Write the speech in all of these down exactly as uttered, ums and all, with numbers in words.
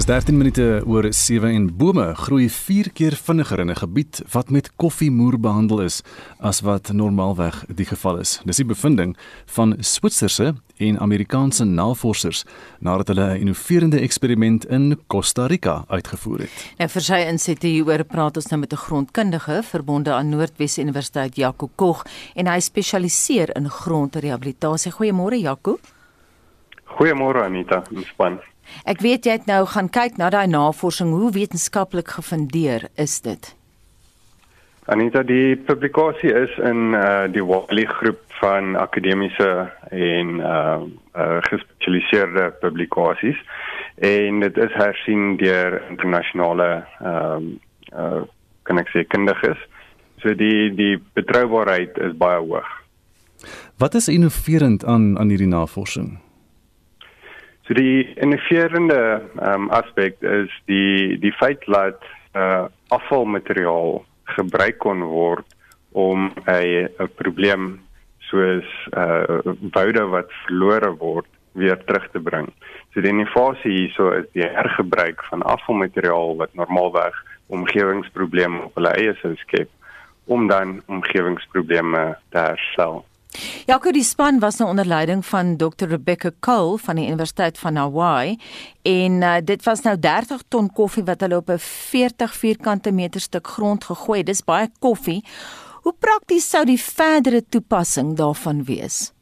Dis dertien minute oor sewe en bome groei vier keer vinniger in 'n gebied wat met koffiemoer behandel is as wat normaalweg die geval is. Dis die bevinding van Switserse en Amerikaanse navorsers nadat hulle 'n innoverende eksperiment in Costa Rica uitgevoer het. Nou vir sy insette hieroor praat ons nou met 'n grondkundige verbonde aan Noordwes Universiteit, Jaco Koch, en hy spesialiseer in grondrehabilitasie. Goeiemôre Jaco. Goeiemôre Anita, ontspan. Ek weet jy het nou gaan kyk na daai navorsing. Hoe wetenskaplik gefundeer is dit? Anita, die publikasie is in uh, die Wiley groep van akademiese en uh, uh, gespesialiseerde publikasies, en dit is hersien deur internasionale um, uh, kan ek sê kundiges. So die die betroubaarheid is baie hoog. Wat is innoverend aan aan hierdie navorsing? So die innoverende um, aspek is die die feit dat uh, afvalmateriaal gebruik kon word om 'n 'n probleem soos uh, woude wat verlore word weer terug te bring. So die innovasie hierso is die hergebruik van afvalmateriaal wat normaalweg omgewingsprobleme op hulle eie sou skep, om dan omgewingsprobleme te herstel. Jaco, die span was nou onder leiding van dokter Rebecca Cole van die Universiteit van Hawaii, en uh, dit was nou dertig ton koffie wat hulle op 'n veertig vierkante meter stuk grond gegooi het. Dis baie koffie. Hoe prakties sou die verdere toepassing daarvan wees?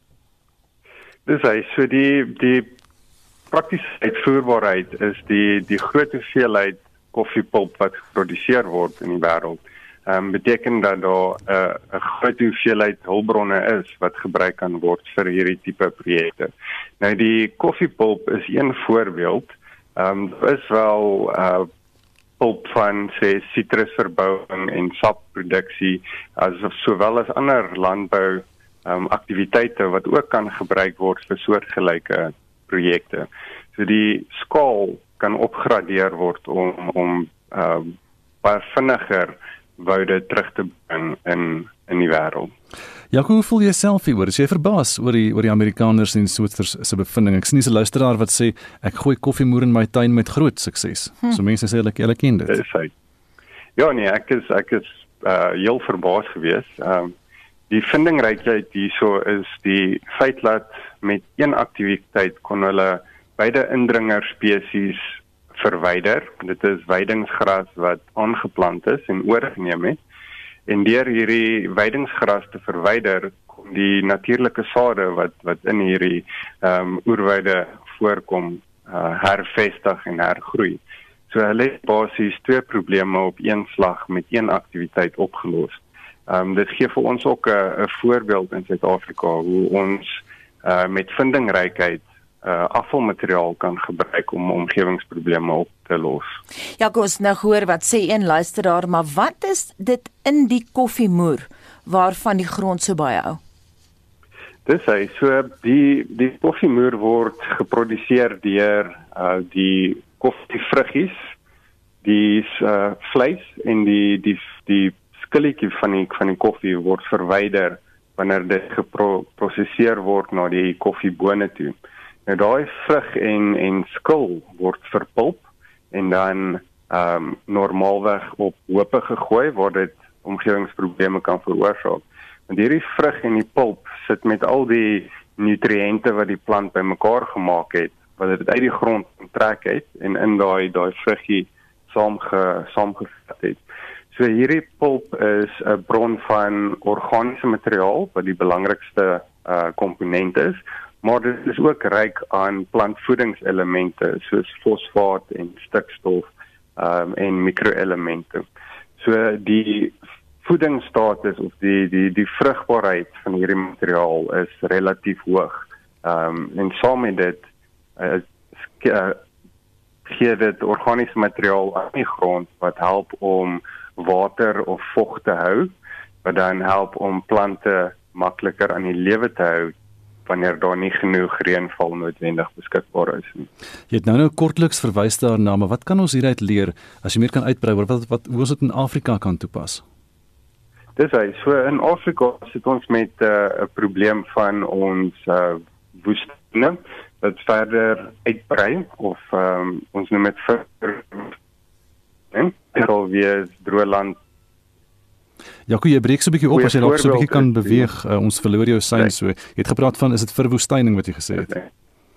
Dis hy, so die die praktiese uitvoerbaarheid is die die groot hoeveelheid koffiepulp wat geproduseer word in die wêreld. Um, beteken dat daar 'n uh, groot hoeveelheid hulpbronne is wat gebruik kan word vir hierdie tipe projekte. Nou die koffiepulp is een voorbeeld. Um, daar is wel uh, pulp van sê sitrusverbouing en sapproduksie, asof sowel as ander landbou um, aktiwiteite wat ook kan gebruik word vir soortgelyke projekte. So die skaal kan opgradeer word om om uh, baie vinniger woude terug te bring in in die wêreld. Jaco, hoe voel jy self hieroor? Is jy verbaas oor die oor die Amerikaners en Switsers se bevinding? Ek sien 'n luisteraar wat sê ek gooi koffiemoer in my tuin met groot sukses. Hm. So mense sê hulle hulle ken dit. Dis hy. Ja nee, ek is ek is uh, heel verbaas geweest. Um, die vindingrykheid hierso is die feit dat met een aktiwiteit kon hulle beide indringerspesies verwyder. Dit is weidingsgras wat aangeplant is en oorgeneem het. En deur hierdie weidingsgras te verwyder, kom die natuurlike sade wat wat in hierdie ehm um, oerwoud voorkom, uh, hervestig en hergroei. So hulle het basies twee probleme op een slag met een aktiwiteit opgelos. Ehm um, dit gee vir ons ook 'n 'n voorbeeld in Suid-Afrika hoe ons uh, met vindingrykheid Uh, afvalmateriaal kan gebruik om omgewingsprobleme op te los. Ja, ons nou hoor wat sê een luisteraar, maar wat is dit in die koffiemoer waarvan die grond so baie hou? Dis hy, so die die koffiemoer word geproduseer deur uh, die koffievruggies, die uh, vleis en die die die skilletjie van die van die koffie word verwyder wanneer dit geprosesseer word na die koffiebone toe. Nou daai vrug en en skil word verpulp en dan ehm um, normaalweg op hoope gegooi waar dit omgewingsprobleme kan veroorsaak. Want hierdie vrug en die pulp sit met al die nutriënte wat die plant bymekaar gemaak het, wat dit uit die grond trek het en in daai daai vruggie saamge saamgevat het. So hierdie pulp is 'n bron van organiese materiaal wat die belangrikste uh komponent is. Maar dit is ook ryk aan plantvoedingselemente soos fosfaat en stikstof um, en mikroelemente. So die voedingsstatus of die die die vrugbaarheid van hierdie materiaal is relatief hoog. Um, en saam met dit uh, uh, gee dit organiese materiaal aan die grond wat help om water of vog te hou, wat dan help om plante makliker aan die lewe te hou wanneer daar nie genoeg reënval noodwendig beskikbaar is nie. Jy het nou nou kortliks verwys daarna, maar wat kan ons hieruit leer as jy meer kan uitbrei oor wat wat hoe ons dit in Afrika kan toepas? Dis hy, so in Afrika sit ons met 'n uh, probleem van ons uh, woestynne. dit verder uitbrei of um, ons noem dit vir en sal wees droëland. Jaco, jy breek so 'n bietjie op as jy dalk so 'n bietjie kan beweeg. Uh, ons verloor jou sein so. Jy het gepraat van is dit verwoestyning wat jy gesê het?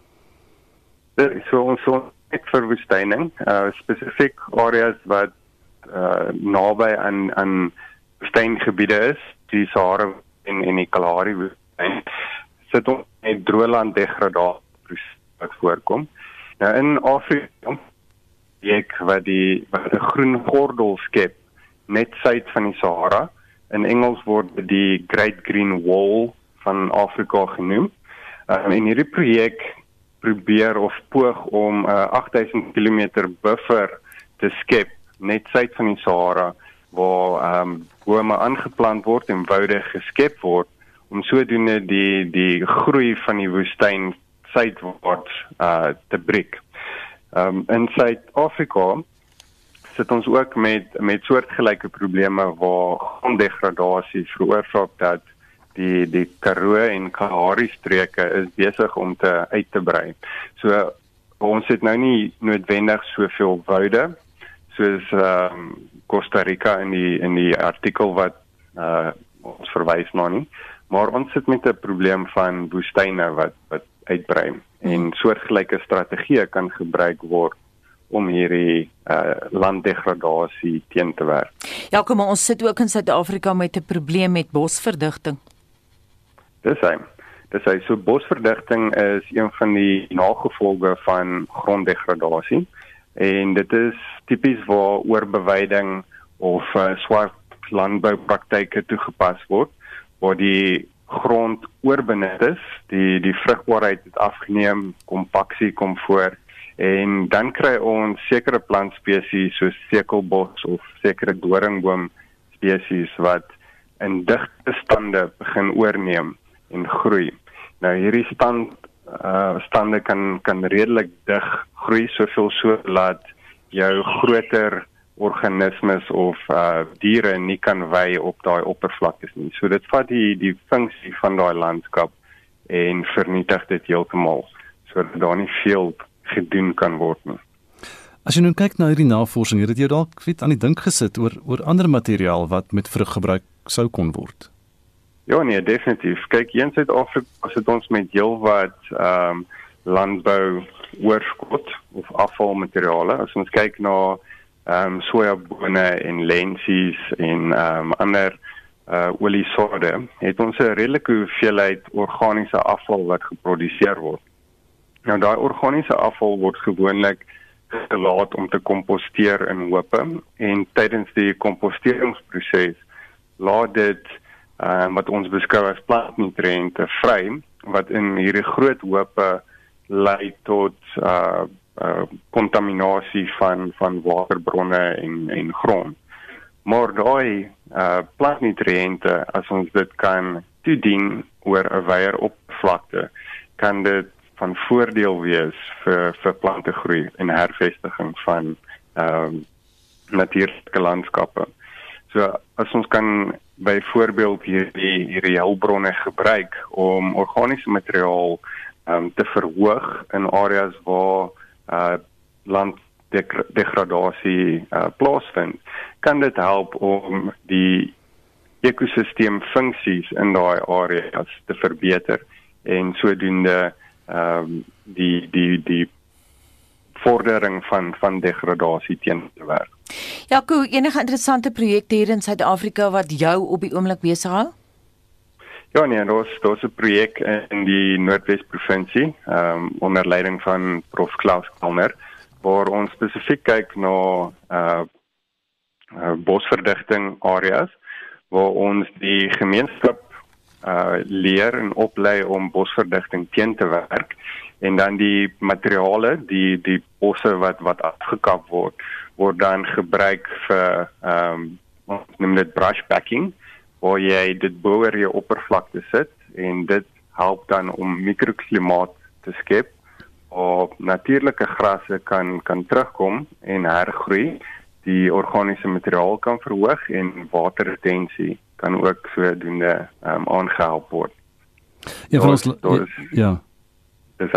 So ons so net verwoestyning, uh, spesifiek areas wat uh, naby aan aan woestyngebiede is, die Sahara en en die Kalahari woestyn, sit ons met droëland degradasie wat voorkom. Nou in Afrika, ek wat die wat 'n groen gordel skep net suid van die Sahara. In Engels word die Great Green Wall van Afrika genoem. Um, en hierdie projek probeer of poog om 'n uh, agt duisend kilometer buffer te skep net suid van die Sahara waar um, bome aangeplant word en woude geskep word om sodoende die die groei van die woestyn suidwaarts uh, te breek. Um, in Suid-Afrika sit ons ook met met soortgelyke probleme waar gronddegradasie veroorsaak dat die die Karoo en Kalahari streke is besig om te uit te brei. So ons het nou nie noodwendig soveel woude soos um, Costa Rica in die in die artikel wat uh, ons verwys na nie, maar ons sit met 'n probleem van woestyne wat wat uitbrei en soortgelyke strategieë kan gebruik word om hierdie uh, landdegradasie teen te werk. Ja, kom maar, ons sit ook in Suid-Afrika met 'n probleem met bosverdigting. Dis hy. Dis hy. So bosverdigting is een van die nagevolge van gronddegradasie en dit is tipies waar oorbeweiding of uh, swart landboupraktyke toegepas word, waar die grond oorbenut is, die die vrugbaarheid het afgeneem, kompaksie kom voor en dan kry ons sekere plantspesies soos sekelbos of sekere doringboom spesies wat in digte stande begin oorneem en groei. Nou hierdie stand uh, stande kan kan redelik dig groei, soveel so laat jou groter organismes of uh, diere nie kan wy op daai oppervlaktes nie. So dit vat die die funksie van daai landskap en vernietig dit heeltemal sodat daar nie veel gedoen kan word nie. As jy nou kyk na hierdie navorsing, het dit jou dalk weet aan die dink gesit oor oor ander materiaal wat met vruggebruik sou kon word? Ja nee, definitief. Kyk, hier in Suid-Afrika sit ons met heelwat ehm um, landbou oorskot of afvalmateriale. As ons kyk na ehm um, sojabone en lensies en ehm um, ander uh, oliesade, het ons 'n redelike hoeveelheid organiese afval wat geproduseer word. Nou daai organiese afval word gewoonlik gelaat om te komposteer in hoope en tydens die komposteringsproses laat dit uh, wat ons beskou as plantnutriënte vry wat in hierdie groot hoope lei tot uh, uh, kontaminasie van van waterbronne en en grond. Maar daai uh, plantnutriënte, as ons dit kan toedien oor 'n wyeer oppervlakte, kan dit van voordeel wees vir vir plantegroei en hervestiging van ehm um, natuurlike landskappe. So as ons kan byvoorbeeld hierdie hierdie hulpbronne gebruik om organiese materiaal um, te verhoog in areas waar uh, landdegradasie uh, plaasvind, kan dit help om die ekosisteemfunksies in daai areas te verbeter en sodoende um, die die die vordering van van degradasie teen te werk. Jaco, enige interessante projekte hier in Suid-Afrika wat jou op die oomblik besig hou? Ja nee, daar's daar's 'n projek in die Noordwes-provinsie, um, onder leiding van Prof Klaus Kalmer, waar ons spesifiek kyk na uh, uh, bosverdigting areas, waar ons die gemeenskap uh, leer en oplei om bosverdigting teen te werk, en dan die materiale, die die bosse wat wat afgekap word, word dan gebruik vir um, ons noem dit brushbacking, waar jy dit bo oor jou oppervlakte sit en dit help dan om mikroklimaat te skep waar natuurlike grasse kan kan terugkom en hergroei, die organiese materiaal kan verhoog en waterretensie kan ook sodoende um, aangehelp word. Ja, van ons, ja. Dis hy?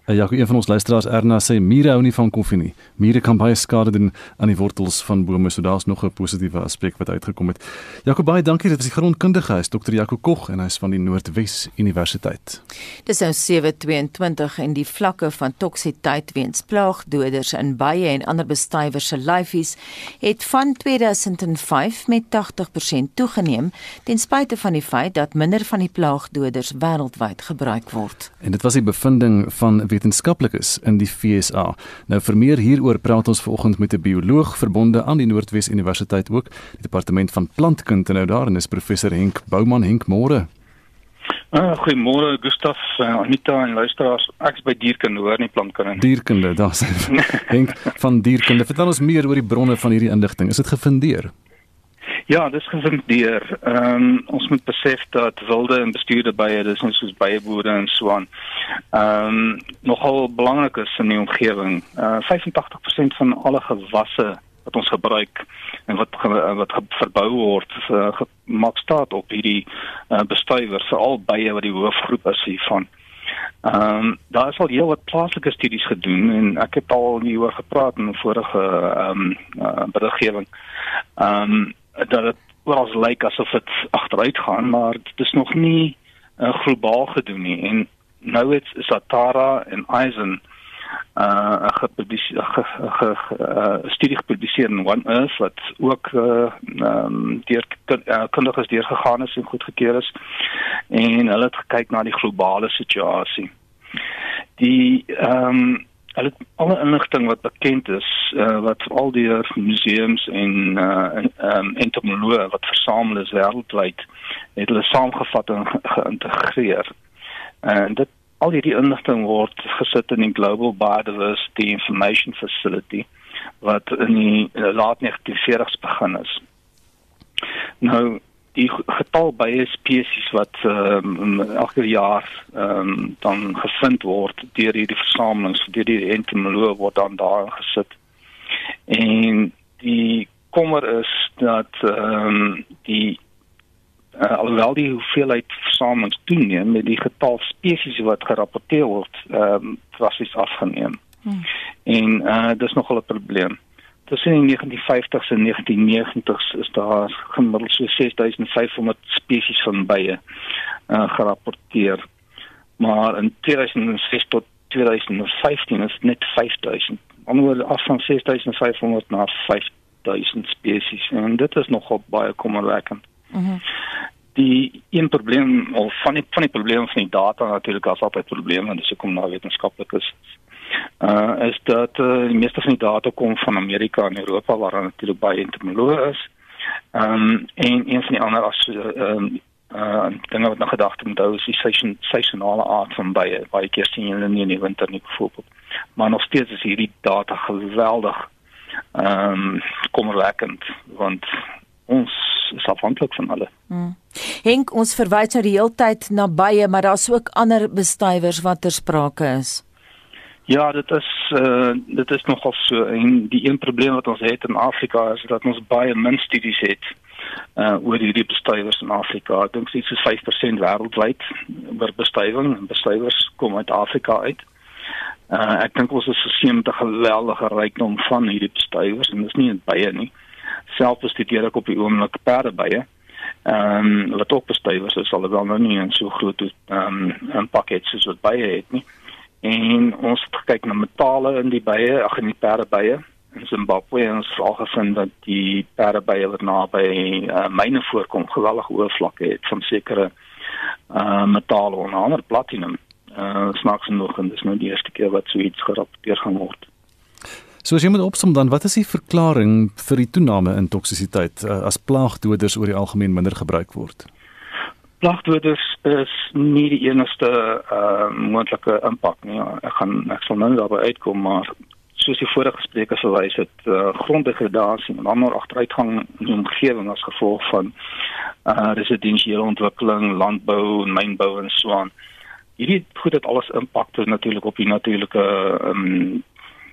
Uh, Jaco, een van ons luisteraars Erna sê mure hou nie van koffie nie. Mure kan baie skade doen aan die wortels van bome, so daar's nog 'n positiewe aspek wat uitgekom het. Jaco, baie dankie. Dit was die grondkundige, hy's dokter Jaco Koch en hy's van die Noordwes Universiteit. Dis nou sewe tweeëntwintig en die vlakke van toksiteit weens plaagdoders in bye en ander bestuivers se lyfies het van twee duisend vyf met agtig persent toegeneem ten spyte van die feit dat minder van die plaagdoders wêreldwyd gebruik word. En dit was die bevinding van wetenskaplikes in die V S A. Nou vir meer hieroor praat ons vanoggend met 'n bioloog verbonde aan die Noordwes Universiteit ook, die departement van plantkunde nou daar en is professor Henk Bouman. Henk, môre. Uh, Goeiemôre Gustaf, uh, Anita en luisteraars. Ek is by dierkunde, hoor nie plantkunde. Dierkunde, daar's Henk van dierkunde. Vertel ons meer oor die bronne van hierdie inligting. Is dit gefundeer? Ja, dis gefundeer. Um, ons moet besef dat wilde en bestuurde bye, dis nie soos byeboere en so aan, um, nogal belangrik is in die omgewing. Uh, vyfentagtig persent van alle gewasse wat ons gebruik en wat wat verbou word, uh, maak staat op hierdie uh, bestuivers, veral bye wat die hoofgroep is hiervan. Um, daar is al heel wat plaaslike studies gedoen en ek het al hieroor gepraat in 'n vorige um, uh, beriggewing. Um, dat het oral lyk asof het agteruit gaan, maar dit is nog nie uh, globaal gedoen nie. En nou het Zatara en Eisen 'n uh, uh, studie gepubliseer in One Earth wat ook uh, um, deur uh, kundiges deurgegaan is en goedgekeur is. En hulle het gekyk na die globale situasie. Die um, Hulle het alle inligting wat bekend is, uh, wat al deur museums en uh, um, entomoloë wat versamel is wêreldwyd, het hulle saamgevat en ge geïntegreer. En dit al hierdie inligting word gesit in die Global Biodiversity Information Facility wat in die uh, laat negentien veertigs begin is. Nou die getal bye spesies wat um, elke jaar um, dan gevind word deur hierdie versamelings, deur die entomoloë word dan daar gesit. En die kommer is dat um, die uh, alhoewel die hoeveelheid versamelings toeneem, met die getal spesies wat gerapporteer word, um, drasties afgeneem. Hmm. En uh, dis nogal 'n probleem. Tussen die negentien vyftigs en negentien negentigs is daar gemiddeld so ses duisend vyfhonderd spesies van bye uh, gerapporteer. Maar in twee duisend ses tot twee duisend vyftien is het net vyf duisend. Anders af van ses duisend vyfhonderd na vyf duisend spesies. En dit is nogal baie kommerwekkend. Mm-hmm. Die een probleem, of van die, van die probleme van die data natuurlijk, as altyd probleme, en dis ook om nou wetenskaplik is, Uh, is dat uh, die meeste van die data kom van Amerika en Europa, waar er natuurlijk baie entomoloë is. Um, en een van die ander as, uh, um, uh, dinge wat na gedagte moet hou is die seisoen, seisonale aard van bye. Baie keer sien julle nie in die winter nie bijvoorbeeld. Maar nog steeds is hierdie data geweldig um, kommerwekkend, want ons is afhanklik van hulle. Hmm. Henk, ons verwys nou die hele tyd na bye, maar daar is ook ander bestuivers wat ter sprake is. Ja, dit is uh, dit is nogal so. En die een probleem wat ons het in Afrika is dat ons baie min studies het uh, oor hierdie bestuivers in Afrika. Ek dink iets soos vyf persent wêreldwyd oor bestuiving. En bestuivers kom uit Afrika uit. Uh, ek dink ons is verseem met 'n geweldige rykdom van hierdie bestuivers en dis nie in bye nie. Self bestudeer ek op die oomblik perdebye. Ehm um, wat ook bestuivers is, alhoewel nou nie in so groot ehm um, pakket soos wat bye het nie. En ons het gekyk na metale in die bye, ag in die perdebye in Zimbabwe, en ons het al gevind dat die perdebye wat naby uh, myne voorkom, geweldige hoë vlakke het van sekere uh, metale, onder andere platinum. Uh, snaaks genoeg, en dis nou die eerste keer wat so iets gerapporteer gaan word. So as jy moet opsom dan, wat is die verklaring vir die toename in toksisiteit uh, as plaagdoders oor die algemeen minder gebruik word? Plaagdoders is nie die enigste uh, moontlike impak nie. Ek gaan ek sal nou daarby uitkom, maar soos die vorige spreker verwys het, uh, gronddegradasie en ander agteruitgang in die omgewing as gevolg van uh, residensiële ontwikkeling, landbou en mynbou en so aan. Hierdie goed het alles impak natuurlik op die natuurlike um,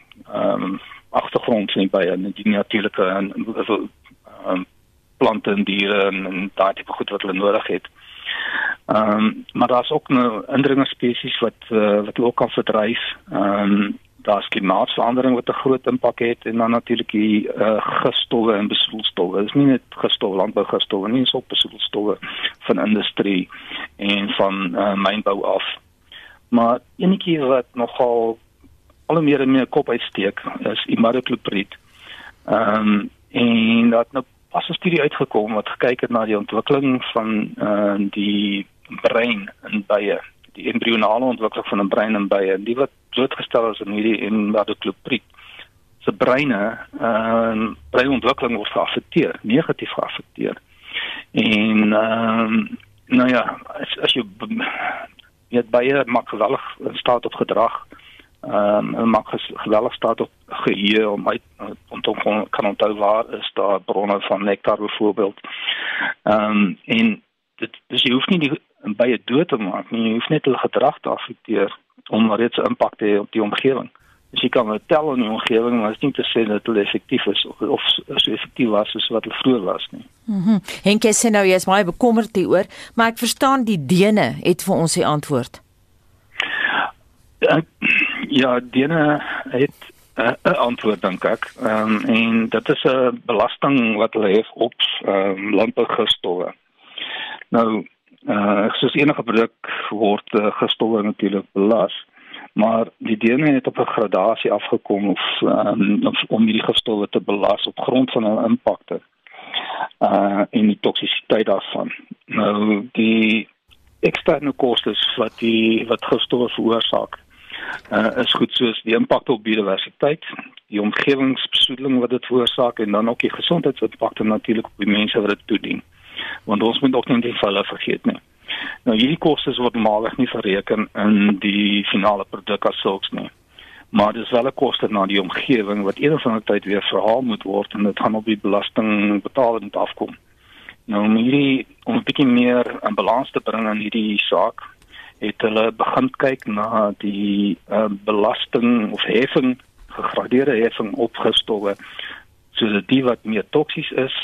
um, agtergrond van die bye, die natuurlike um, plante en diere en, en daai tipe goed wat hulle nodig het. Ehm um, maar daar's ook nou indringerspesies wat uh, wat ook kan verdryf. Ehm um, daar's klimaatsverandering wat 'n groot impak het en dan natuurlik die uh, gifstowwe en besoedelstowwe. Dit is nie net gifstowwe, landbougifstowwe nie, dis ook besoedelstowwe van industrie en van uh, mynbou af. Maar enetjie wat nogal al hoe meer en meer kop uitsteek is imidacloprid. Ehm um, en dat nou pas 'n studie uitgekom wat gekyk het na die ontwikkeling van uh, die brein in bye, die embrionale ontwikkeling van 'n brein in bye, die wat blootgestel is in hierdie imidacloprid. Se breine, uh, breinontwikkeling word geaffekteer, negatief geaffekteer. En ehm uh, nou ja, as, as jy weet bye maak geweldig staat op gedrag. Ehm um, maak geweldig staat op geheue om uit om te kan onthou waar is daar bronne van nektar byvoorbeeld. Ehm um, en dit dus jy hoef nie die bye dood te maak nie, jy hoef net hulle gedrag te affekteer om reeds 'n impak te hê op die omgewing. Dus jy kan wel tel in die omgewing, maar dit is nie te sê dat hulle effektief is of, of so effektief was soos wat hulle vroeër was nie. Mhm. Mm Henk sê nou jy is baie bekommerd hieroor, maar ek verstaan die dene het vir ons die antwoord. Uh, ja, dene het 'n uh, antwoord dink ek. Ehm um, en dit is 'n belasting wat hulle hef op ehm um, landbougifstowwe. Nou, uh, soos enige produk word uh, gifstowwe natuurlik belas, maar die dene het op 'n gradasie afgekom of um, om hierdie gifstowwe te belas op grond van hulle impakte uh, en die toksisiteit daarvan. Nou, die eksterne kostes wat die wat gifstowwe veroorsaak, Uh, is goed soos die impak op biodiversiteit, die omgewingsbesoedeling wat dit veroorsaak en dan ook die gesondheidsimpakte natuurlik op die mense wat dit toedien. Want ons moet ook nie die hulle vergeet nie. Nou hierdie kostes word normaalweg nie verreken in die finale produk as sulks nie. Maar dis wel 'n koste na die omgewing wat een of ander tyd weer verhaal moet word en dit gaan op die belastingbetaling afkom. Nou om hierdie om 'n bietjie meer in balans te bring in hierdie saak, het hulle begin kyk na die uh, belasting of heffing, gegradeerde heffing op gifstowwe, sodat die wat meer toksies is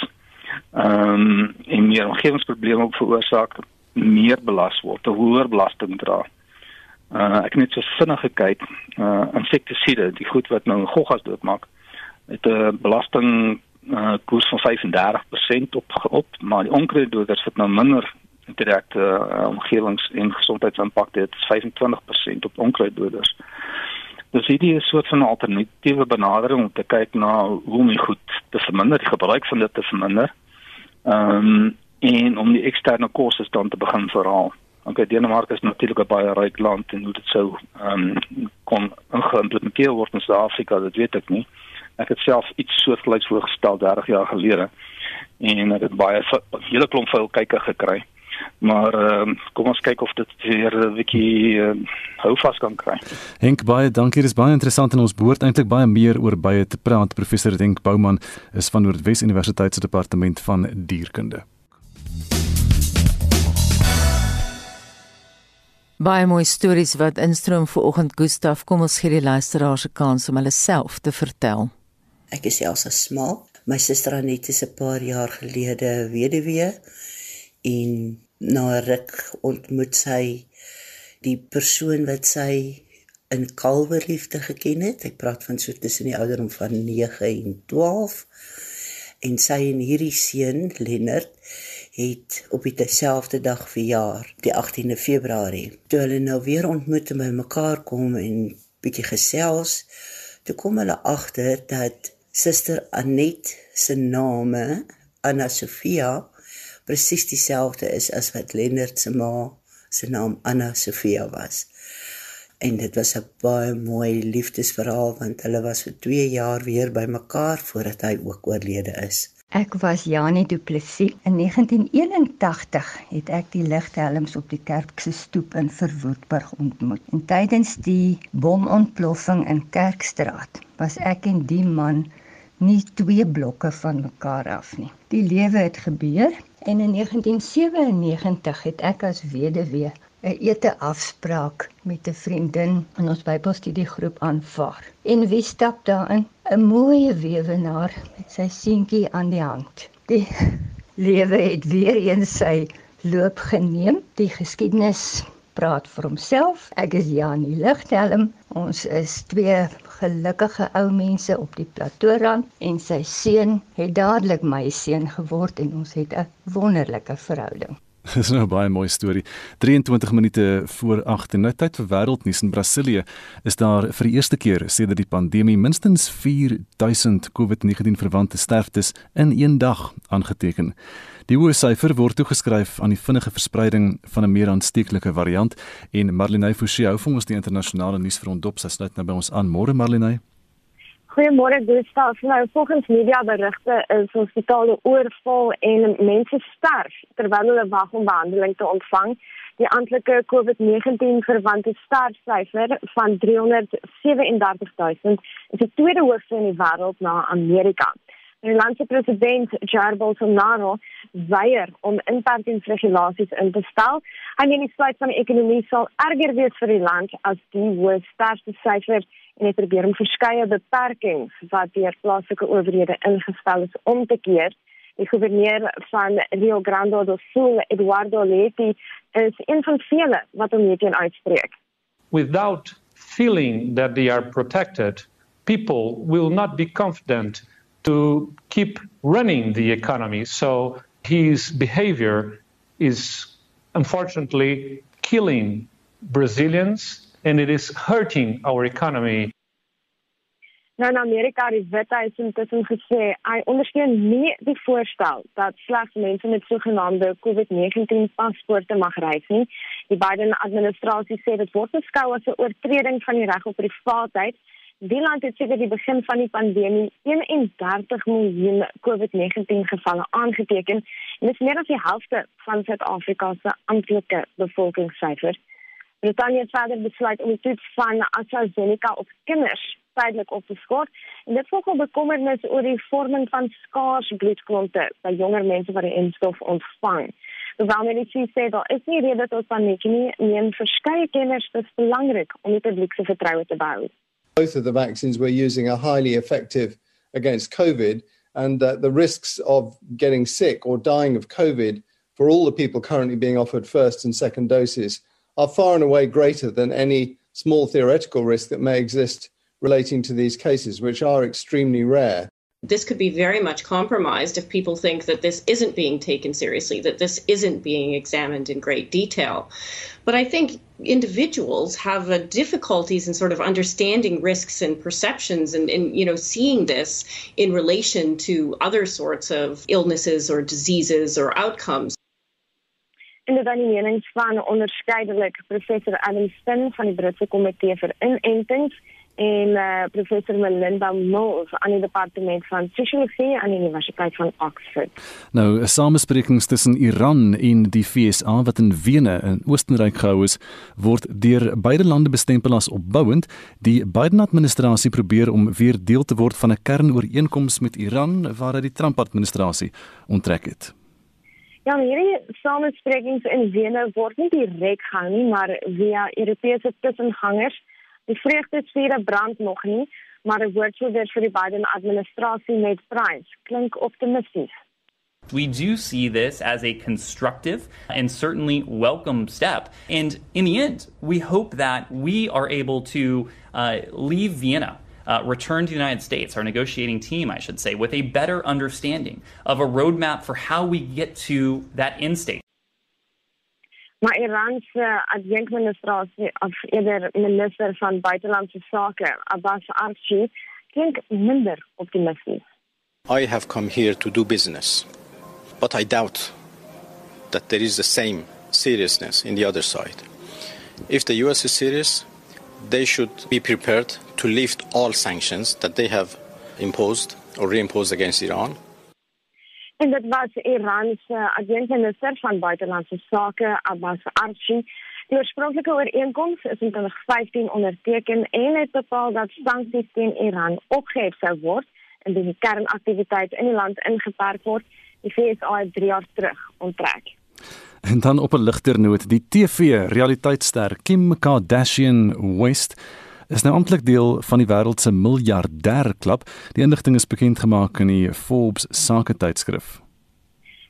um, en meer omgewingsprobleme veroorsaak, meer belas word, 'n hoër belasting dra. Uh, ek het net so vinnig gekyk, uh, insektisiede, die goed wat nou goggas doodmaak, het 'n belasting uh, koers van vyf en dertig persent op, op, maar die onkruiddoders wat nou minder direkte uh, omgewings- en gesondheidsimpakte het vyf en twintig persent op onkruiddoders. Dus hierdie is 'n soort van 'n alternatiewe benadering om te kyk na hoe om die goed te verminder, die gebruik van dit te verminder, um, en om die eksterne kostes dan te begin verhaal. Okay, Denemarke is natuurlik 'n baie ryk land en hoe dit sou um, kon geïmplementeer word in Suid-Afrika, dit weet ek nie. Ek het self iets soortgelyks voorgestel dertig jaar gelede en ek het baie 'n hele klomp vuil kykke gekry. Maar uh, kom ons kyk of dit weer 'n bietjie uh, houvas kan kry. Henk, baie dankie. Dit is baie interessant en ons behoort eintlik baie meer oor bye te praat. Professor Henk Bouman is van Noordwes Universiteit se departement van dierkunde. Baie mooi stories wat instroom vanoggend, Gustaf. Kom ons gee die luisteraars 'n kans om hulle self te vertel. Ek is Elsa Smal. My suster Annette is 'n paar jaar gelede weduwee en na 'n ruk ontmoet sy die persoon wat sy in kalverliefde geken het. Ek praat van so tussen die ouderdom van nege en twaalf. En sy en hierdie seun, Lennard, het op dieselfde dag verjaar, die agtiende Februarie. Toe hulle nou weer ontmoet en by mekaar kom en bietjie gesels, toe kom hulle agter dat suster Annette se name, Anna Sofia, presies dieselfde is as wat Lennard se ma se naam Anna Sofia was. En dit was 'n baie mooi liefdesverhaal, want hulle was vir twee jaar weer by mekaar voordat hy ook oorlede is. Ek was Janie Du Plessis. In negentien eenentagtig het ek die lighelms op die kerk se stoep in Verwoerdburg ontmoet. En tydens die bomontploffing in Kerkstraat was ek en die man nie twee blokke van mekaar af nie. Die lewe het gebeur en in negentien sewennegentig het ek as weduwee 'n ete afspraak met 'n vriendin in ons Bybelstudiegroep aanvaar. En wie stap daarin? 'n Mooie weewenaar met sy seentjie aan die hand. Die lewe het weer eens sy loop geneem. Die geskiedenis praat vir homself. Ek is Janie Lighelm. Ons is twee gelukkige ou mense op die Platoorrand en sy seun het dadelik my seun geword en ons het 'n wonderlike verhouding. Dis nou 'n baie mooi storie. drieëntwintig minute voor agt en nou tyd vir wêreldnuus. In Brasilië is daar vir die eerste keer sedert die pandemie minstens vier duisend COVID negentien verwante sterftes in een dag aangeteken. Die hoë syfer word toegeskryf aan die vinnige verspreiding van 'n meer aansteeklike variant en Marlene Forsie hou vir ons die internasionale nuus vir ons dop. Sy sluit nou by ons aan. Môre Marlene. Goeiemôre Gustav. Nou, volgens mediaberigte is hospitale oorvol en mense sterf terwyl hulle wag om behandeling te ontvang. Die amptelike COVID negentien verwante sterfsyfer van driehonderdsewendertigduisend is die tweede hoogste in die wêreld na Amerika. Die landse president Jair Bolsonaro weier om inperkingsregulasies in te stel. Hy meen die sluit van die ekonomie sal erger wees vir die land as die hoë sterftesyfer en het probeer om verskeie beperkings wat deur plaaslike owerhede ingestel is om te keer. Die gouverneur van Rio Grande do Sul, Eduardo Leite, is een van vele wat hom hierteen uitspreek. Without feeling that they are protected, people will not be confident to keep running the economy. So his behavior is unfortunately killing Brazilians and it is hurting our economy. Nou in Amerika het die Withuis intussen gesê, hy ondersteun nie die voorstel dat slegs mense met sogenaamde COVID negentien paspoorte mag reis nie. Die Biden-administrasie sê dit word beskou as 'n oortreding van die reg op privaatheid. Die land het sedert die begin van die pandemie eenendertig miljoen COVID negentien gevalle aangeteken en is meer as die helfte van Suid-Afrika se amptelike bevolkingssyfer. Brittanje het verder besluit om die toets van AstraZeneca op kinders tydelik op te skort en dit volg op bekommernis oor die vorming van skaars bloedklonte by jonger mense wat die enstof ontvang. Hoewel medici sê daar is nie rede tot paniek nie, neem verskeie kenners dit belangrik om die publiek se vertroue te behou. Both of the vaccines we're using are highly effective against COVID, and uh, the risks of getting sick or dying of COVID for all the people currently being offered first and second doses are far and away greater than any small theoretical risk that may exist relating to these cases, which are extremely rare. This could be very much compromised if people think that this isn't being taken seriously, that this isn't being examined in great detail. But I think individuals have uh, difficulties in sort of understanding risks and perceptions and, and, you know, seeing this in relation to other sorts of illnesses or diseases or outcomes. En dit dan die menings van onderskeidelik professor Adam Spin van die Britse Komitee vir Inentings en uh, professor Melinda Mills aan die departement van sosiologie aan die Universiteit van Oxford. Nou, 'n samesprekings tussen Iran en die V S A wat in Wene in Oostenryk gehou is, word deur beide lande bestempel as opbouend. Die Biden-administrasie probeer om weer deel te word van 'n kernooreenkoms met Iran waaruit die Trump-administrasie onttrek het. Ja, hierdie samesprekings in Wene word nie direk gehou nie, maar via Europese tussengangers. Die vreugdesviere brand nog nie, maar 'n woordvoerder vir die Biden-administrasie met Price klink optimisties. We do see this as a constructive and certainly welcome step. And in the end, we hope that we are able to uh, leave Vienna, uh, return to the United States, our negotiating team, I should say, with a better understanding of a roadmap for how we get to that end state. Maar Iran se adjunkministrasie of eerder minister van buitelandse sake, Abbas Araghchi, klink minder optimisties. I have come here to do business, but I doubt that there is the same seriousness in the other side. If the U S is serious, they should be prepared to lift all sanctions that they have imposed or reimposed against Iran. En dit was Iran se adjunkminister van buitelandse sake, Abbas Araghchi. Die oorspronklike ooreenkoms is in twintig vyftien onderteken en het bepaal dat sanksies teen Iran opgehef sou word indien die kernaktiwiteit in die land ingeperk word. Die V S A het drie jaar terug onttrek. En dan op 'n ligter noot, die T V-realiteitster Kim Kardashian West is nou amptelik deel van die wêreld se miljardêr klub. Die inligting is bekend gemaak in die Forbes sake tydskrif.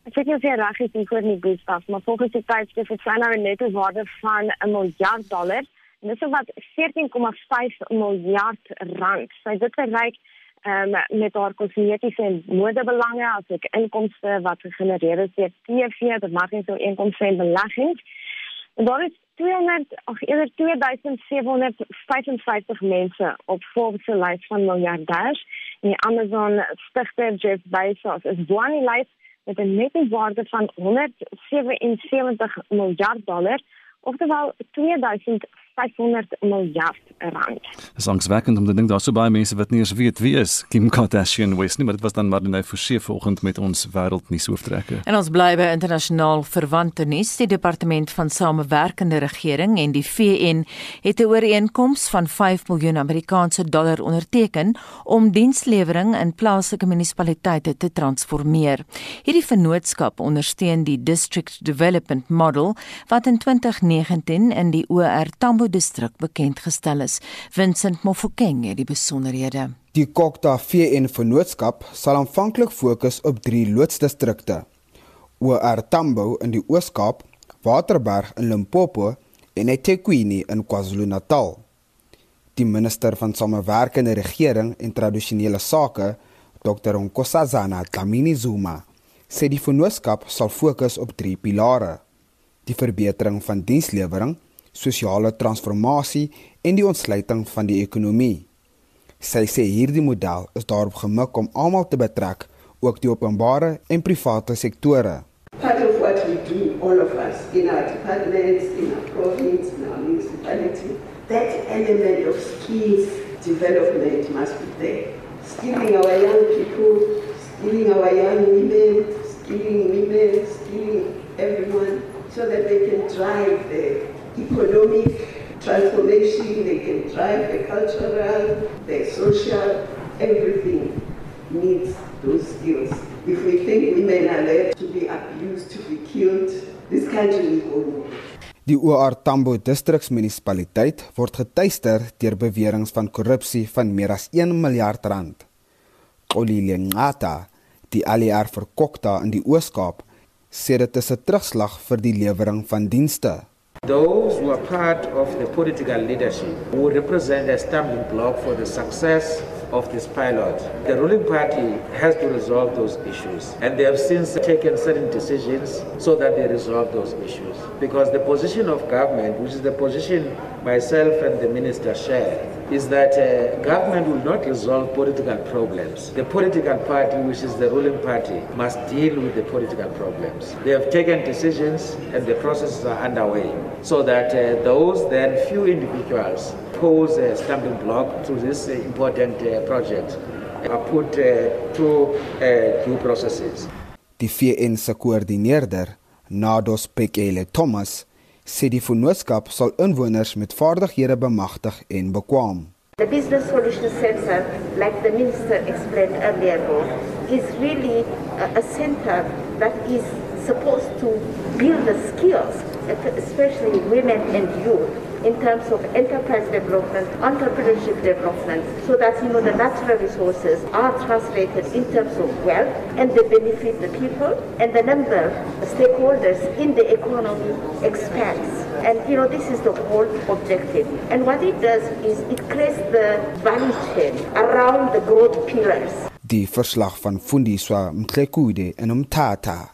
Ek weet nie of jy reg is nie voor die Gustav, maar volgens die tydskrif het sy nou 'n netto waarde van 'n miljard dollar. En dis wat veertien komma vyf miljard rand. Sy het dit bereik um, met haar kosmetiese en modebelange, as ook inkomste wat gegenereer is deur T V, bemarkingsooreenkomste en beleggings. En daar is tweehonderd, ag eerder twee duisend sewe honderd vyfenvyftig mense op Forbes se lys van miljardêrs. En die Amazon stigter Jeff Bezos is bo aan die lys met 'n netto waarde van honderdsewensewentig miljard dollar, oftewel twee duisend vyfhonderd miljard rand. Dit is angswekkend om te dink daar so baie mense wat nie eens weet wie is Kim Kardashian West nie, maar dit was dan Marlene Forsie vanoggend met ons wêreldnuus hooftrekke. En ons bly by internasionaal verwante nuus. Die Departement van Samewerkende Regering en die V N het 'n ooreenkoms van vyf miljoen Amerikaanse dollar onderteken om dienslewering in plaaslike munisipaliteite te transformeer. Hierdie vennootskap ondersteun die District Development Model wat in twintig negentien in die O R Tambo distrik bekend gestel is. Vincent Mofokeng het die besonderhede. Die Kokta V N-vennootskap sal aanvanklik fokus op drie loodsdistrikte: O R Tambo in die Oos-Kaap, Waterberg in Limpopo en eThekwini in KwaZulu-Natal. Die minister van Samewerkende Regering en Tradisionele Sake, Dokter Nkosazana Dlamini-Zuma, sê die vennootskap sal fokus op drie pilare: die verbetering van dienslewering, sosiale transformasie en die ontsluiting van die ekonomie. Sy sê hierdie model is daarop gemik om almal te betrek, ook die openbare en private sektore. Part of what we do, all of us, in our departments, in our province, in our municipality, that element of skills development must be there. Skilling our young people, skilling our young women, skilling women, skilling everyone, so that they can drive the economic transformation, they can drive the cultural, the social, everything needs those skills. If we think women are left to be abused, to be killed, this country will go nowhere. Die O R Tambo distriksmunisipaliteit word getuister deur beweringe van korrupsie van meer as een miljard rand. Xolile Ngata, die A L E R vir Kokta in die Oos-Kaap, sê dit is 'n terugslag vir die lewering van dienste. Those who are part of the political leadership who represent a stumbling block for the success of this pilot. The ruling party has to resolve those issues, and they have since taken certain decisions so that they resolve those issues. Because the position of government, which is the position myself and the minister share, is that uh, government will not resolve political problems. The political party, which is the ruling party, must deal with the political problems. They have taken decisions and the processes are underway, so that uh, those then few individuals pose a stumbling block to this uh, important uh, project are put uh, through uh, due processes. Die V N se koördineerder, Nados Pekele Thomas, sê die vennootskap sal inwoners met vaardighede bemagtig en bekwam. The Business Solutions Center, like the minister explained earlier, is really a, a center that is supposed to build the skills, especially women and youth, in terms of enterprise development, entrepreneurship development, so that you know the natural resources are translated in terms of wealth and they benefit the people, and the number of stakeholders in the economy expands. And you know this is the whole objective. And what it does is it creates the value chain around the growth pillars. Die verslag van Fundiswa Mtlekude en Umtata.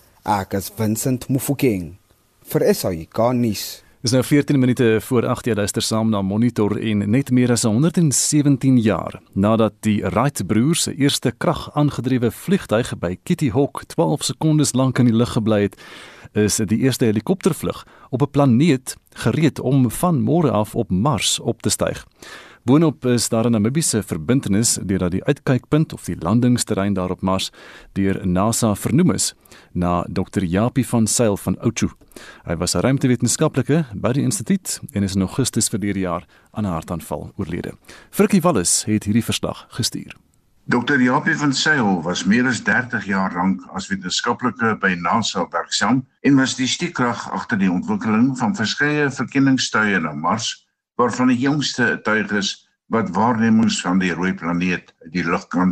Ek is Vincent Mofokeng vir S A I K nuus. Dis nou veertien minute voor agt, jy luister saam na Monitor. En net meer as honderd sewentien jaar nadat die Wright broers se eerste krag-aangedrewe vliegtuig by Kitty Hawk twaalf sekondes lank in die lug gebly het, is die eerste helikoptervlug op 'n planeet gereed om van môre af op Mars op te styg. Boonop is daar 'n Namibiese verbintenis deurdat die uitkykpunt of die landingsterrein daar op Mars deur NASA vernoem is na dokter Japie van Sail van Oudtshoorn. Hy was 'n ruimtewetenskaplike by die instituut en is in Augustus verlede jaar aan 'n hartaanval oorlede. Frikkie Wallis het hierdie verslag gestuur. dokter Japie van Sail was meer as dertig jaar lank as wetenskaplike by NASA werksaam en was die steekkrag agter die ontwikkeling van verskeie verkenningstuie na Mars, waarvan die jongste 'n tuig is wat waarnemings van die rooi planeet uit die lug kan doen.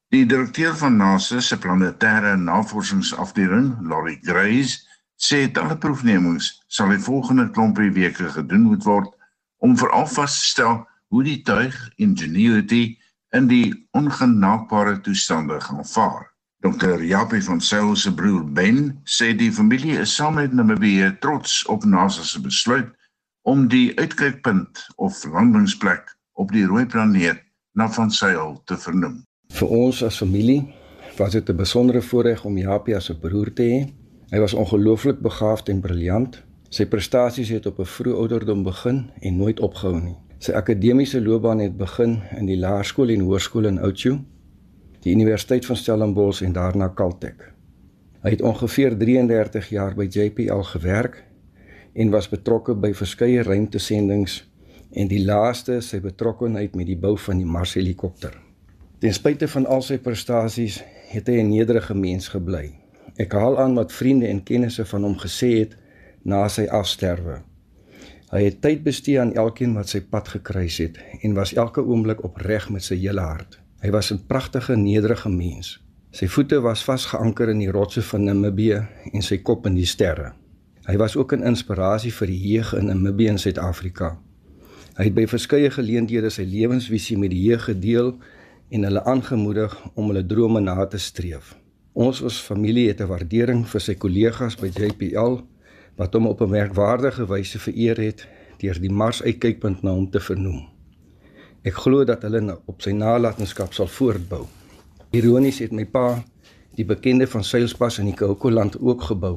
Die direkteur van NASA se planetêre navorsingsafdeling, Laurie Grace, sê talle proefnemings sal die volgende klompie weke gedoen moet word om veral vas te stel hoe die tuig Ingenuity in die ongenaakbare toestande gaan vaar. dokter Japie van Sail se broer Ben sê die familie is saam met Namibië trots op NASA se besluit om die uitkykpunt of landingsplek op die rooi planeet na Van Sail te vernoem. Vir ons as familie was dit 'n besondere voorreg om Japie as 'n broer te hê. Hy was ongelooflik begaafd en briljant. Sy prestasies het op 'n vroeë ouderdom begin en nooit opgehou nie. Sy akademiese loopbaan het begin in die laerskool en hoërskool in Oudtshoorn, die Universiteit van Stellenbosch en daarna Caltech. Hy het ongeveer drieëndertig jaar by J P L gewerk en was betrokke by verskeie ruimtesendings en die laaste sy betrokkenheid met die bou van die Mars-helikopter. Ten spyte van al sy prestasies het hy 'n nederige mens gebly. Ek haal aan wat vriende en kennisse van hom gesê het na sy afsterwe. Hy het tyd bestee aan elkeen wat sy pad gekruis het en was elke oomblik opreg met sy hele hart. Hy was 'n pragtige, nederige mens. Sy voete was vasgeanker in die rotse van Namibië en sy kop in die sterre. Hy was ook 'n inspirasie vir die jeug in Namibië en Suid-Afrika. Hy het by verskeie geleenthede sy lewensvisie met die jeug gedeel en hulle aangemoedig om hulle drome na te streef. Ons as familie het 'n waardering vir sy kollegas by J P L wat hom op 'n merkwaardige wyse vereer het deur die Mars-uitkykpunt na hom te vernoem. Ek glo dat hulle op sy nalatenskap sal voortbou. Ironies het my pa die bekende Van Sailspas in die Kaokoland ook gebou,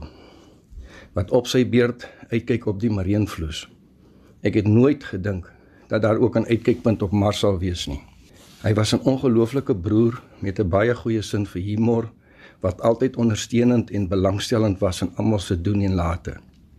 wat op sy beurt uitkyk op die Marienvloes. Ek het nooit gedink dat daar ook 'n uitkykpunt op Mars sal wees nie. Hy was 'n ongelooflike broer met 'n baie goeie sin vir humor, wat altyd ondersteunend en belangstellend was in almal se doen en late.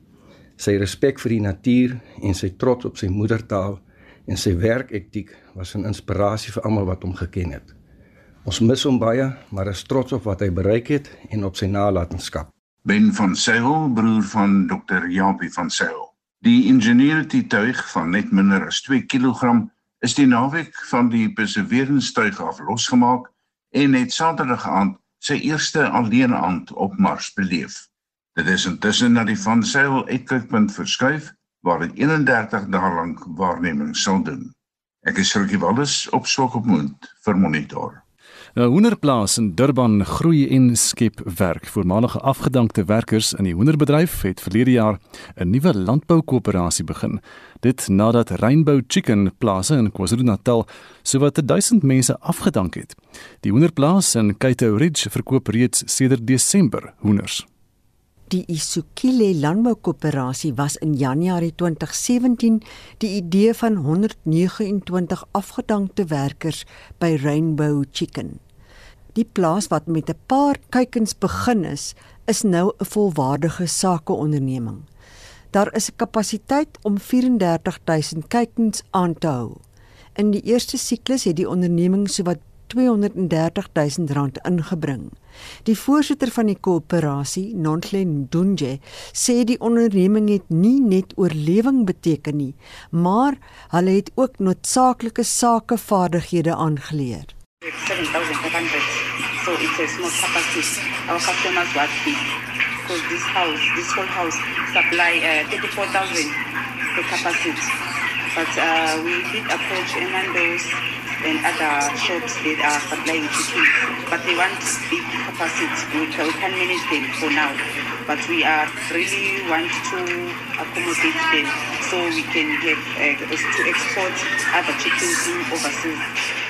Sy respek vir die natuur en sy trots op sy moedertaal en sy werketiek was 'n inspirasie vir almal wat hom geken het. Ons mis hom baie, maar is trots op wat hy bereik het en op sy nalatenskap. Ben van Sail, broer van dokter Japie van Sail. Die Ingenuity-tuig van net minder as twee kilogram is die naweek van die Perseverance-tuig af losgemaak en het Saterdag aand sy eerste alleene aand op Mars beleef. Dit is intussen na die Van Sail uitkykpunt verskuif, waar dit eenendertig dae lank waarneming sal doen. Ek is Rukkie Wallis op Swakopmund vir Monitor. 'n Hoenderplaas in Durban groei en skep werk. Voormalige afgedankte werkers in die hoenderbedryf het verlede jaar 'n nuwe landboukoöperasie begin. Dit nadat Rainbow Chicken plase in KwaZulu-Natal sowat duisend mense afgedank het. Die hoenderplaas in Cato Ridge verkoop reeds sedert Desember hoenders. Die Isukile Landboukoöperasie was in Januarie twintig sewentien die idee van honderdnegenentwintig afgedankte werkers by Rainbow Chicken. Die plaas wat met 'n paar kuikens begin is, is nou 'n volwaardige sakeonderneming. Daar is 'n kapasiteit om vyrendertig duisend kuikens aan te hou. In die eerste siklus het die onderneming sowat tweehonderddertig duisend rand ingebring. Die voorsitter van die koöperasie, Nonhle Ndunje, sê die onderneming het nie net oorlewing beteken nie, maar hulle het ook noodsaaklike sakevaardighede aangeleer. seven thousand five hundred, so it's a small capacity. Our customers were big, because this house, this whole house supply uh, thirty-four thousand per capacity. But uh, we did approach Emandos and other shops that are supplying chicken, but they want big capacity. We can, we can manage them for now, but we are really want to accommodate them so we can have uh, to export other chickens overseas.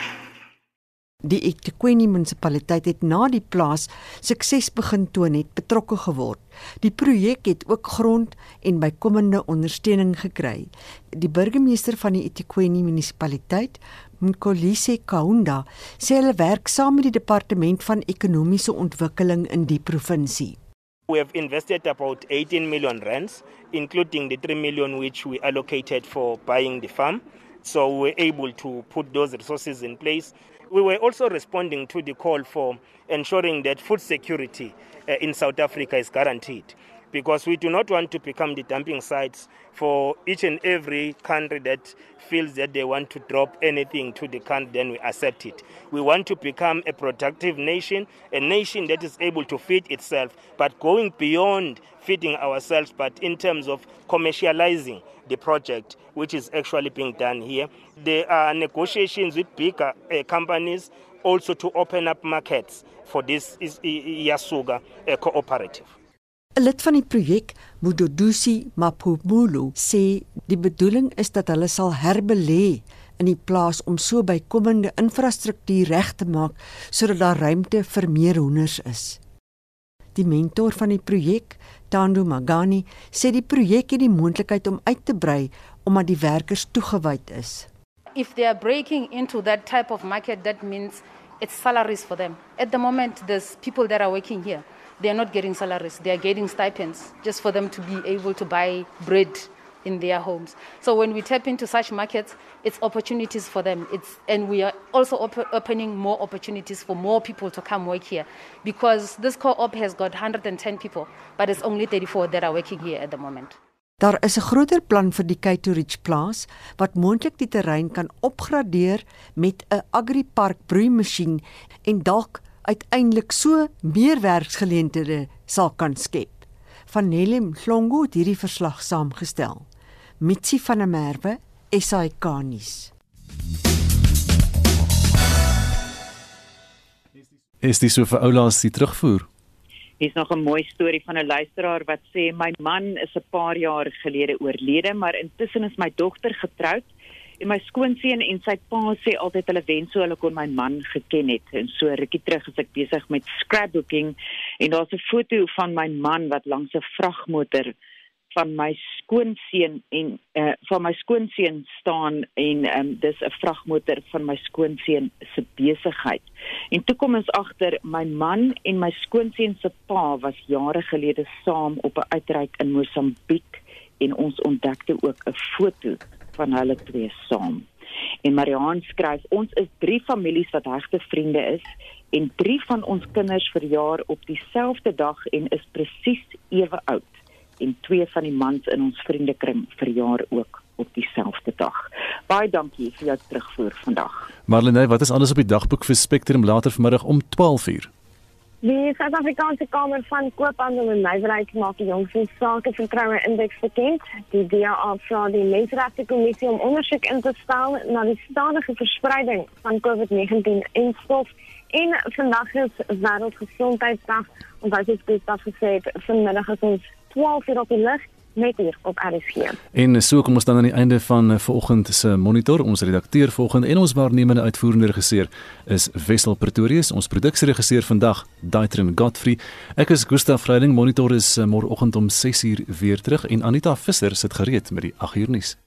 Die eThekwini munisipaliteit het na die plaas sukses begin toon het betrokke geword. Die projek het ook grond en bykomende ondersteuning gekry. Die burgemeester van die eThekwini munisipaliteit, Mkolisi Kaunda, sê hulle werk saam met die departement van ekonomiese ontwikkeling in die provinsie. We have invested about eighteen million rands, including the three million which we allocated for buying the farm. So we were able to put those resources in place. We were also responding to the call for ensuring that food security uh, in South Africa is guaranteed. because we do not want to become the dumping sites for each and every country that feels that they want to drop anything to the country, then we accept it. We want to become a productive nation, a nation that is able to feed itself, but going beyond feeding ourselves, but in terms of commercializing the project, which is actually being done here. There are negotiations with bigger uh, companies also to open up markets for this is Yasuga uh, cooperative. 'n Lid van die projek, Mudodusi Mapumulo, sê die bedoeling is dat hulle sal herbelê in die plaas om so bykomende infrastruktuur reg te maak sodat daar ruimte vir meer hoenders is. Die mentor van die projek, Tando Magani, sê die projek het die moontlikheid om uit te brei omdat die werkers toegewyd is. If they are breaking into that type of market, that means it's salaries for them. At the moment, there's people that are working here. They are not getting salaries. They are getting stipends just for them to be able to buy bread in their homes. So when we tap into such markets, it's opportunities for them. It's and we are also op- opening more opportunities for more people to come work here, because this co-op has got one hundred ten people, but it's only thirty-four that are working here at the moment. Daar is 'n groter plan vir die Cato Ridge plaas wat moontlik die terrein kan opgradeer met 'n agripark broeimasjien en dalk uiteindelik so meer werksgeleenthede sal kan skep. Van Nelem Mhlongo het hierdie verslag saamgestel. Mitsi van der Merwe, S A K nuus. Is dis so vir oulaas die terugvoer? Hier's nog 'n mooi storie van 'n luisteraar wat sê my man is 'n paar jaar gelede oorlede, maar intussen is my dogter getroud en my skoonseun en sy pa sê altyd hulle wens so hulle kon my man geken het. En so rukkie terug is ek besig met scrapbooking en daar's 'n foto van my man wat langs 'n vragmotor van my skoonseun en uh, van my skoonseun staan en um, dis 'n vragmotor van my skoonseun se besigheid. En toe kom ons agter my man en my skoonseun se pa was jare gelede saam op 'n uitreik in Mosambiek en ons ontdekte ook 'n foto van hulle twee saam. En Mariaan skryf, ons is drie families wat hegte vriende is en drie van ons kinders verjaar op dieselfde dag en is presies ewe oud. En twee van die mans in ons vriendekring verjaar ook op dieselfde dag. Baie dankie vir jou terugvoer vandag. Marlene, wat is alles op die dagboek vir Spectrum later vanmiddag om twaalf uur? Die Suid-Afrikaanse Kamer van Koophandel en Nywerheid maak die jongste sakevertroue indeks bekend. Die D A A vra die Menseregte Kommissie om ondersoek in te stel na die stadige verspreiding van COVID negentien en stof. En vandag is Wêreldgesondheidsdag. Ons het dit gesê het, vanmiddag is ons twaalf uur op die lig, net hier op R S G. En so kom ons dan aan die einde van vanoggend se monitor. Ons redakteur vanoggend en ons waarnemende uitvoerende regisseur is Wessel Pretorius. Ons produksieregisseur vandag, Daitrin Godfrey. Ek is Gustaf Vreiling. Monitor is môreoggend om ses uur weer terug en Anita Visser sit gereed met die agt uur nuus.